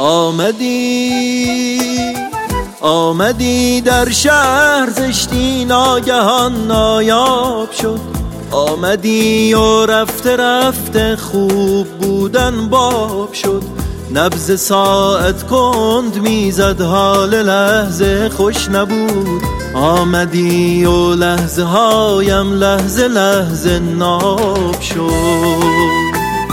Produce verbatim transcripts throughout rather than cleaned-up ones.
آمدی آمدی در شهر زشتی ناگهان نایاب شد، آمدی و رفته رفته خوب بودن باب شد. نبض ساعت کند میزد حال لحظه خوش نبود، آمدی و لحظه هایم لحظه لحظه ناب شد.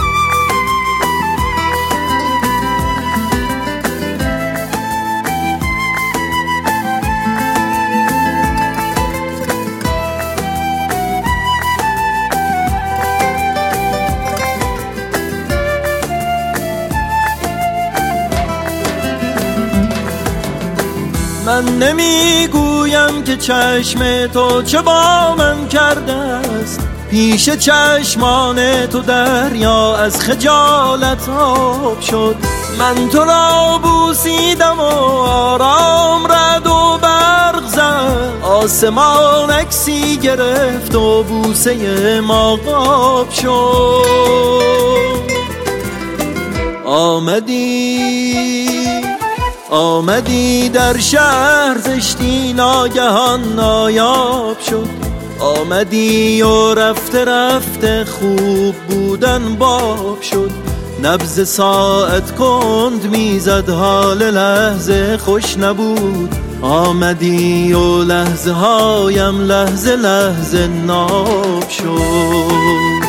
من نمیگویم که چشم تو چه با من کرده است، پیش چشمان تو دریا از خجالت آب شد. من تو را بوسیدم و آرام رد و برق زد، آسمان عکسی گرفت و بوسه ما قاب شد. آمدی آمدی در شهر زشتی ناگهان نایاب شد، آمدی و رفته رفته خوب بودن باب شد. نبض ساعت کند میزد حال لحظه خوش نبود، آمدی و لحظه هایم لحظه لحظه ناب شد.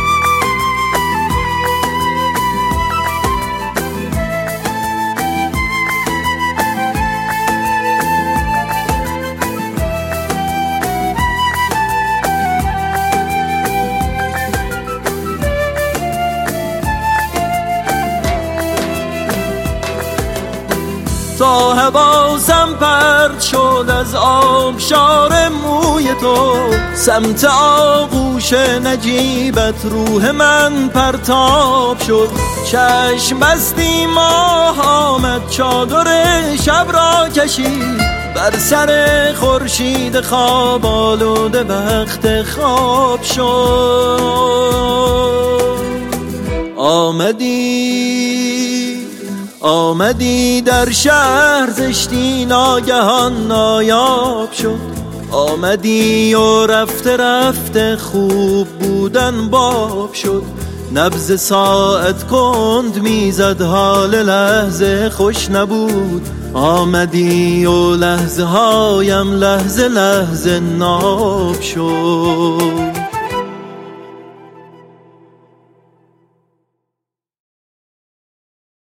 تا حواسم پرد شد از آبشار موی تو، سمت آغوش نجیبت روح من پرتاب شد. چشم بستی ماه آمد چادر شب را کشید، بر سر خورشید خواب آلوده وقت خواب شد. آمدی آمدی در شهر زشتی ناگهان نایاب شد، آمدی و رفته رفته خوب بودن باب شد. نبض ساعت کند میزد حال لحظه خوش نبود، آمدی و لحظه هایم لحظه لحظه ناب شد.